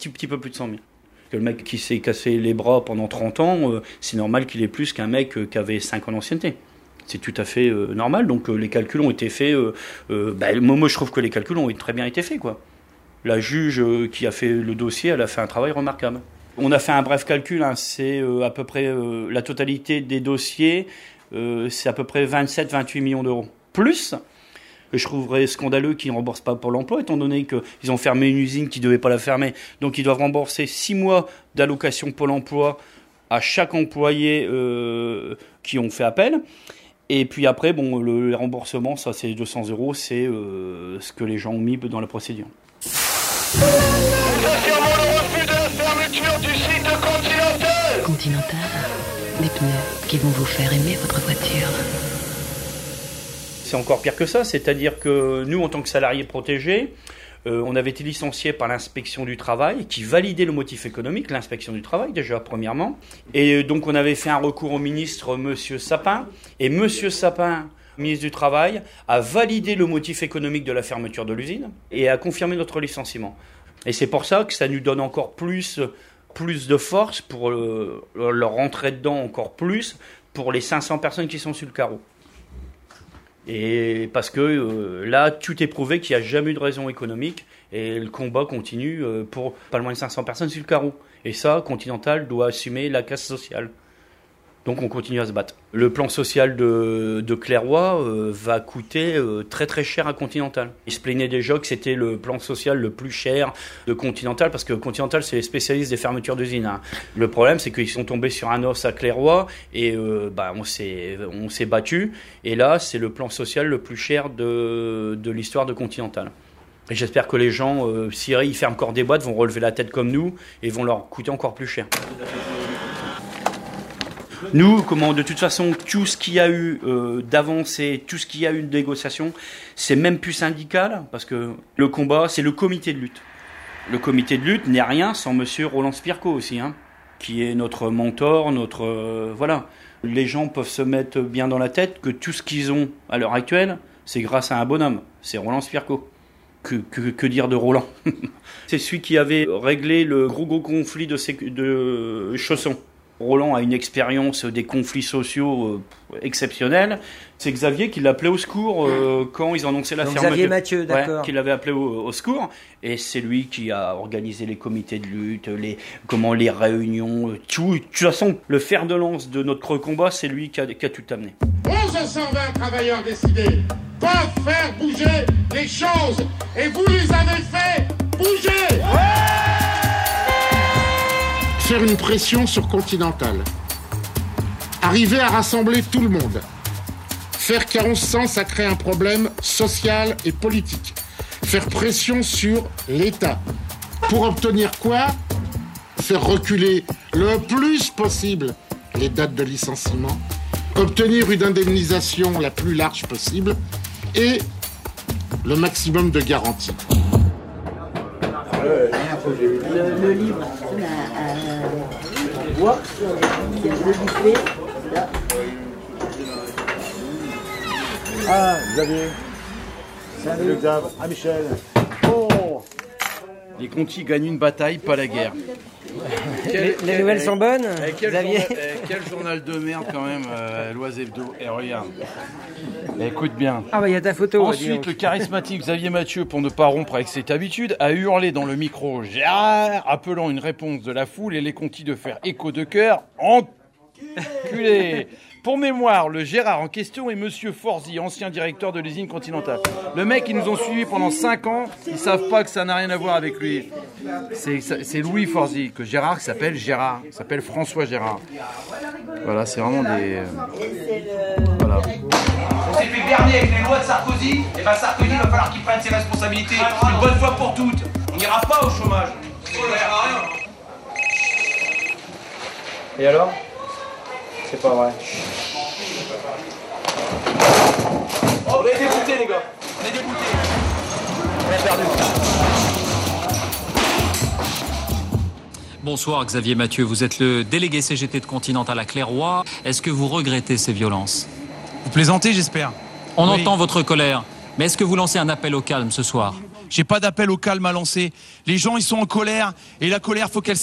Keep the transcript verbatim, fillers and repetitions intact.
petit, petit peu plus de cent mille. Le mec qui s'est cassé les bras pendant trente ans, euh, c'est normal qu'il ait plus qu'un mec euh, qui avait cinq ans d'ancienneté. C'est tout à fait euh, normal, donc euh, les calculs ont été faits. Euh, euh, bah, moi, je trouve que les calculs ont très bien été faits, quoi. La juge euh, qui a fait le dossier, elle a fait un travail remarquable. On a fait un bref calcul, hein, c'est euh, à peu près euh, la totalité des dossiers, euh, c'est à peu près vingt-sept à vingt-huit millions d'euros. Plus, je trouverais scandaleux qu'ils ne remboursent pas pour l'emploi, étant donné qu'ils ont fermé une usine qui ne devait pas la fermer. Donc ils doivent rembourser six mois d'allocation Pôle emploi à chaque employé euh, qui ont fait appel. Et puis après, bon, le, le remboursement, ça c'est deux cents euros, c'est euh, ce que les gens ont mis dans la procédure. Nous affirmons le refus de la fermeture du site Continental. Continental, des pneus qui vont vous faire aimer votre voiture. C'est encore pire que ça, c'est-à-dire que nous, en tant que salariés protégés, euh, on avait été licenciés par l'inspection du travail, qui validait le motif économique, l'inspection du travail déjà, premièrement. Et donc on avait fait un recours au ministre, Monsieur Sapin, et Monsieur Sapin, ministre du Travail, a validé le motif économique de la fermeture de l'usine et a confirmé notre licenciement. Et c'est pour ça que ça nous donne encore plus, plus de force pour euh, leur rentrer dedans encore plus pour les cinq cents personnes qui sont sur le carreau. Et parce que euh, là, tout est prouvé qu'il n'y a jamais eu de raison économique et le combat continue euh, pour pas loin de cinq cents personnes sur le carreau. Et ça, Continental doit assumer la casse sociale. Donc on continue à se battre. Le plan social de, de Clairoy euh, va coûter euh, très très cher à Continental. Ils se plaignaient déjà que c'était le plan social le plus cher de Continental, parce que Continental c'est les spécialistes des fermetures d'usines. Hein. Le problème c'est qu'ils sont tombés sur un os à Clairoy et euh, bah, on s'est, on s'est battu. Et là c'est le plan social le plus cher de, de l'histoire de Continental. Et j'espère que les gens, euh, s'ils ferment encore des boîtes, vont relever la tête comme nous et vont leur coûter encore plus cher. Nous, comment, de toute façon, tout ce qu'il y a eu euh, d'avancée, tout ce qu'il y a eu de négociation, c'est même plus syndical, parce que le combat, c'est le comité de lutte. Le comité de lutte n'est rien sans monsieur Roland Spirko aussi, hein, qui est notre mentor, notre... Euh, voilà. Les gens peuvent se mettre bien dans la tête que tout ce qu'ils ont à l'heure actuelle, c'est grâce à un bonhomme, c'est Roland Spirko. Que, que, que dire de Roland? C'est celui qui avait réglé le gros gros conflit de, sécu- de Chausson. Roland a une expérience des conflits sociaux euh, exceptionnelle. C'est Xavier qui l'appelait au secours euh, quand ils annonçaient la fermeture. Xavier Mathieu, d'accord. Ouais, qui l'avait appelé au, au secours. Et c'est lui qui a organisé les comités de lutte, les, comment, les réunions, tout. De toute façon, le fer de lance de notre combat, c'est lui qui a, qui a tout amené. onze cent vingt travailleurs décidés peuvent faire bouger les choses. Et vous les avez fait bouger. Ouais, faire une pression sur Continental. Arriver à rassembler tout le monde. Faire qu'à onze cents, ça crée un problème social et politique. Faire pression sur l'État. Pour obtenir quoi? Faire reculer le plus possible les dates de licenciement. Obtenir une indemnisation la plus large possible. Et le maximum de garanties. Le, le livre, c'est un bois, il y a le buffet, là. Ah, Xavier. Salut, Xav. Ah, Michel. Oh. Les Conti gagnent une bataille, pas la guerre. Les, les nouvelles sont bonnes, eh, quel Xavier journal, eh, quel journal de merde quand même, euh, l'Oise Hebdo. Et eh, regarde. Eh, écoute bien. Ah bah il y a ta photo. Ensuite, le charismatique Xavier Mathieu, pour ne pas rompre avec cette habitude, a hurlé dans le micro Gérard, appelant une réponse de la foule et les Conti de faire écho de cœur. Enculé. Pour mémoire, le Gérard en question est Monsieur Forzy, ancien directeur de l'usine Continental. Le mec, ils nous ont suivis pendant cinq ans, ils savent pas que ça n'a rien à voir avec lui. C'est, c'est Louis Forzy, que Gérard s'appelle Gérard, s'appelle François Gérard. Voilà, c'est vraiment des... Voilà. On s'est fait berner avec les lois de Sarkozy, et ben Sarkozy, il va falloir qu'il prenne ses responsabilités, une bonne fois pour toutes. On n'ira pas au chômage. Et alors? C'est pas vrai. Oh, on est dégoûtés, les gars. On est dégoûtés. On a perdu. Bonsoir Xavier Mathieu, vous êtes le délégué C G T de Continental à Clairoy. Est-ce que vous regrettez ces violences? Vous plaisantez, j'espère. On oui. entend votre colère, mais est-ce que vous lancez un appel au calme ce soir? J'ai pas d'appel au calme à lancer. Les gens, ils sont en colère et la colère, faut qu'elle